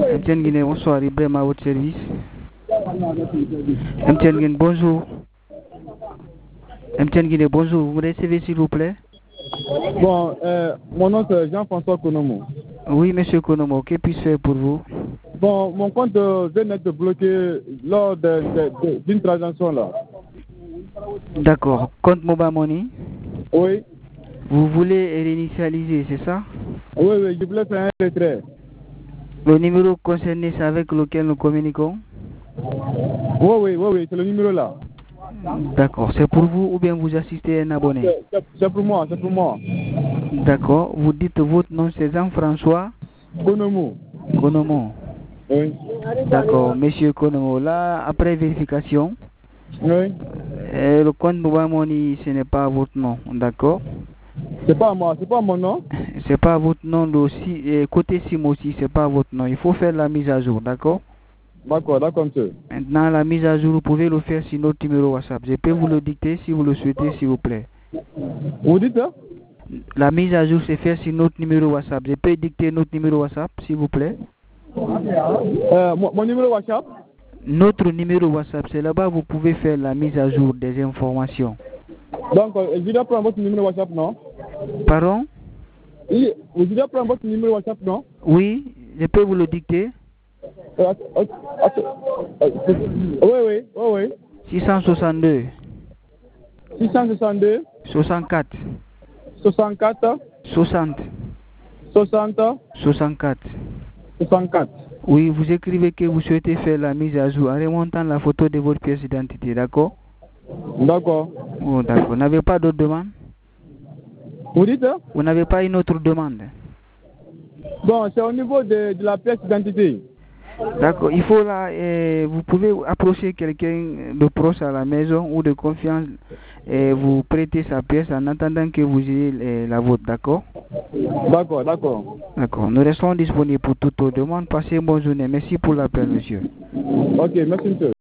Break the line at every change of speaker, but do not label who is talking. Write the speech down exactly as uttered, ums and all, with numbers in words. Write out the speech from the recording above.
M T N Guinée, bonsoir, Ibrahim à votre service. M T N Guinée, bonjour. M T N Guinée, bonjour, vous me recevez s'il vous plaît?
Bon, euh, mon nom c'est Jean-François Konomo.
Oui, monsieur Konomo, que puis-je faire pour vous?
Bon, mon compte euh, vient d'être bloqué lors de- de- de- d'une transaction là.
D'accord, compte Mobile Money.
Oui,
Vous voulez réinitialiser, c'est ça?
oui, oui, je voulais faire un retrait.
Le numéro concerné, c'est avec lequel nous communiquons?
Oui, oui, oui, oui, c'est le numéro là.
D'accord, c'est pour vous ou bien vous assistez à un abonné?
C'est c'est- c'est pour moi, c'est pour moi.
D'accord, vous dites votre nom, c'est Jean-François
Konomo.
Konomo.
Oui.
D'accord, monsieur Konomo, là, après vérification,
Oui.
euh, le compte Mobile Money, ce n'est pas votre nom, d'accord?
C'est pas moi, c'est pas mon nom.
C'est pas votre nom, le si, euh, côté SIM aussi, c'est pas votre nom. Il faut faire la mise à jour, d'accord?
D'accord, d'accord, monsieur.
Maintenant, la mise à jour, vous pouvez le faire sur notre numéro WhatsApp. Je peux vous le dicter si vous le souhaitez, s'il vous plaît.
Vous dites ça?
La mise à jour, c'est faire sur notre numéro WhatsApp. Je peux dicter notre numéro WhatsApp, s'il vous plaît.
Euh, mon, mon numéro WhatsApp?
Notre numéro WhatsApp, c'est là-bas vous pouvez faire la mise à jour des informations.
Donc, euh, je dois prendre votre numéro WhatsApp, non?
Pardon?
Oui, je dois prendre votre numéro WhatsApp, non?
Oui, je peux vous le dicter.
Euh, att- att- att- euh, Oui, oui, oui, oui.
six cent soixante-deux,
six cent soixante-deux,
soixante-quatre,
soixante-quatre,
soixante,
soixante,
soixante-quatre.
soixante-quatre.
Oui, vous écrivez que vous souhaitez faire la mise à jour en remontant la photo de votre pièce d'identité, d'accord?
D'accord.
Oh, d'accord. Vous n'avez pas d'autre demande?
Vous dites ça?
Vous n'avez pas une autre demande?
Bon, c'est au niveau de, de la pièce d'identité.
D'accord. Il faut là, euh, vous pouvez approcher quelqu'un de proche à la maison ou de confiance et vous prêter sa pièce en attendant que vous ayez euh, la vôtre, d'accord?
D'accord, d'accord.
D'accord. Nous restons disponibles pour toute autre demande. Passez une bonne journée. Merci pour l'appel, monsieur.
Ok, merci, monsieur.